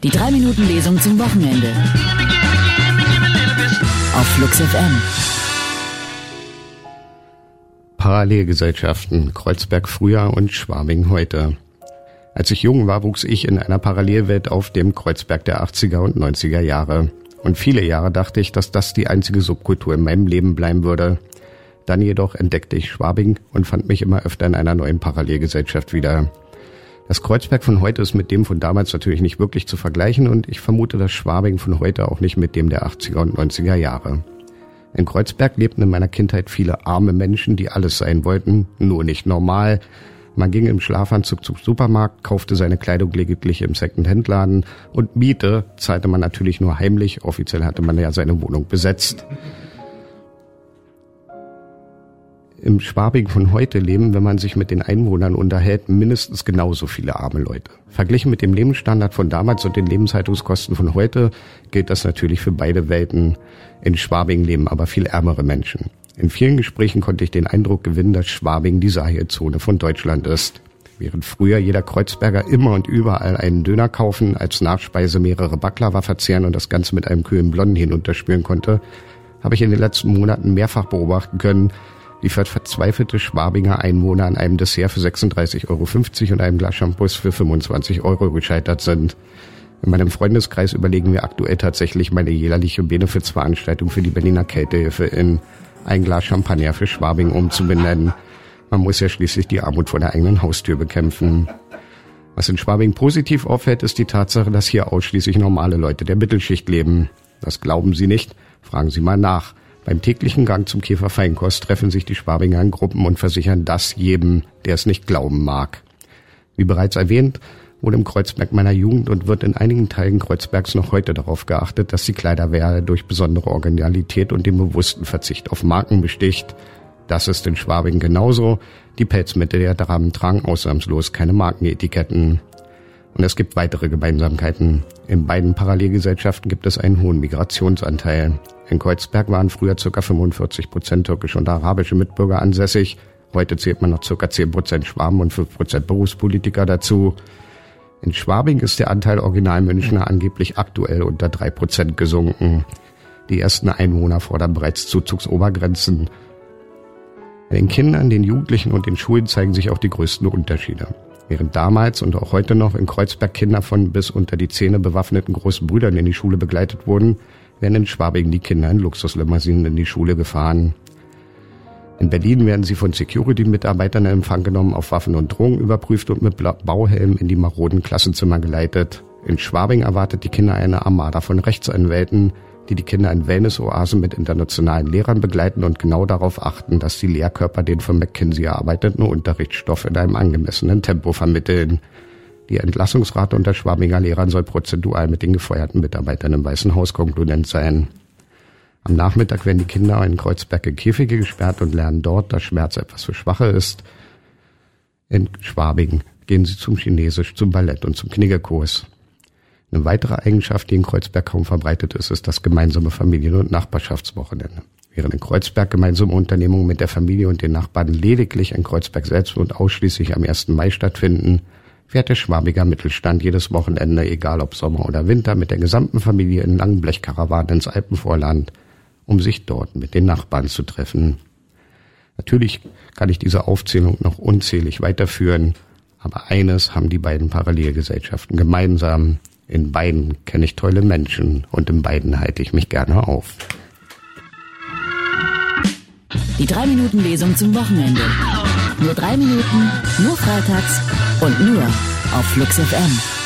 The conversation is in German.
Die 3-Minuten-Lesung zum Wochenende. Auf Flux FM. Parallelgesellschaften, Kreuzberg früher und Schwabing heute. Als ich jung war, wuchs ich in einer Parallelwelt auf, dem Kreuzberg der 80er und 90er Jahre. Und viele Jahre dachte ich, dass das die einzige Subkultur in meinem Leben bleiben würde. Dann jedoch entdeckte ich Schwabing und fand mich immer öfter in einer neuen Parallelgesellschaft wieder. Das Kreuzberg von heute ist mit dem von damals natürlich nicht wirklich zu vergleichen und ich vermute das Schwabing von heute auch nicht mit dem der 80er und 90er Jahre. In Kreuzberg lebten in meiner Kindheit viele arme Menschen, die alles sein wollten, nur nicht normal. Man ging im Schlafanzug zum Supermarkt, kaufte seine Kleidung lediglich im Second-Hand-Laden und Miete zahlte man natürlich nur heimlich, offiziell hatte man ja seine Wohnung besetzt. Im Schwabing von heute leben, wenn man sich mit den Einwohnern unterhält, mindestens genauso viele arme Leute. Verglichen mit dem Lebensstandard von damals und den Lebenshaltungskosten von heute gilt das natürlich für beide Welten. In Schwabing leben aber viel ärmere Menschen. In vielen Gesprächen konnte ich den Eindruck gewinnen, dass Schwabing die Sahel-Zone von Deutschland ist. Während früher jeder Kreuzberger immer und überall einen Döner kaufen, als Nachspeise mehrere Baklava verzehren und das Ganze mit einem kühlen Blonden hinunterspülen konnte, habe ich in den letzten Monaten mehrfach beobachten können, wie verzweifelte Schwabinger Einwohner an einem Dessert für 36,50 € und einem Glas Shampoos für 25 € gescheitert sind. In meinem Freundeskreis überlegen wir aktuell tatsächlich meine jährliche Benefizveranstaltung für die Berliner Kältehilfe in ein Glas Champagner für Schwabing umzubenennen. Man muss ja schließlich die Armut vor der eigenen Haustür bekämpfen. Was in Schwabing positiv auffällt, ist die Tatsache, dass hier ausschließlich normale Leute der Mittelschicht leben. Das glauben Sie nicht? Fragen Sie mal nach. Beim täglichen Gang zum Käfer Feinkost treffen sich die Schwabinger in Gruppen und versichern das jedem, der es nicht glauben mag. Wie bereits erwähnt, wurde im Kreuzberg meiner Jugend und wird in einigen Teilen Kreuzbergs noch heute darauf geachtet, dass die Kleiderwahl durch besondere Originalität und den bewussten Verzicht auf Marken besticht. Das ist in Schwabing genauso. Die Pelzmittel der Damen tragen ausnahmslos keine Markenetiketten. Und es gibt weitere Gemeinsamkeiten. In beiden Parallelgesellschaften gibt es einen hohen Migrationsanteil. In Kreuzberg waren früher ca. 45% türkische und arabische Mitbürger ansässig. Heute zählt man noch ca. 10% Schwaben und 5% Berufspolitiker dazu. In Schwabing ist der Anteil Originalmünchner angeblich aktuell unter 3% gesunken. Die ersten Einwohner fordern bereits Zuzugsobergrenzen. Bei den Kindern, den Jugendlichen und den Schulen zeigen sich auch die größten Unterschiede. Während damals und auch heute noch in Kreuzberg Kinder von bis unter die Zähne bewaffneten großen Brüdern in die Schule begleitet wurden, werden in Schwabing die Kinder in Luxuslimousinen in die Schule gefahren. In Berlin werden sie von Security-Mitarbeitern in Empfang genommen, auf Waffen und Drogen überprüft und mit Bauhelm in die maroden Klassenzimmer geleitet. In Schwabing erwartet die Kinder eine Armada von Rechtsanwälten, die Kinder in Wellness-Oasen mit internationalen Lehrern begleiten und genau darauf achten, dass die Lehrkörper den von McKinsey erarbeiteten Unterrichtsstoff in einem angemessenen Tempo vermitteln. Die Entlassungsrate unter Schwabinger Lehrern soll prozentual mit den gefeuerten Mitarbeitern im Weißen Haus konkludent sein. Am Nachmittag werden die Kinder in Kreuzberg in Käfige gesperrt und lernen dort, dass Schmerz etwas für Schwache ist. In Schwabing gehen sie zum Chinesisch, zum Ballett und zum Kniggekurs. Eine weitere Eigenschaft, die in Kreuzberg kaum verbreitet ist, ist das gemeinsame Familien- und Nachbarschaftswochenende. Während in Kreuzberg gemeinsame Unternehmungen mit der Familie und den Nachbarn lediglich in Kreuzberg selbst und ausschließlich am 1. Mai stattfinden, fährt der Schwabinger Mittelstand jedes Wochenende, egal ob Sommer oder Winter, mit der gesamten Familie in langen Blechkarawanen ins Alpenvorland, um sich dort mit den Nachbarn zu treffen. Natürlich kann ich diese Aufzählung noch unzählig weiterführen, aber eines haben die beiden Parallelgesellschaften gemeinsam. In beiden kenne ich tolle Menschen und in beiden halte ich mich gerne auf. Die 3-Minuten-Lesung zum Wochenende. Nur 3 Minuten, nur freitags und nur auf Flux FM.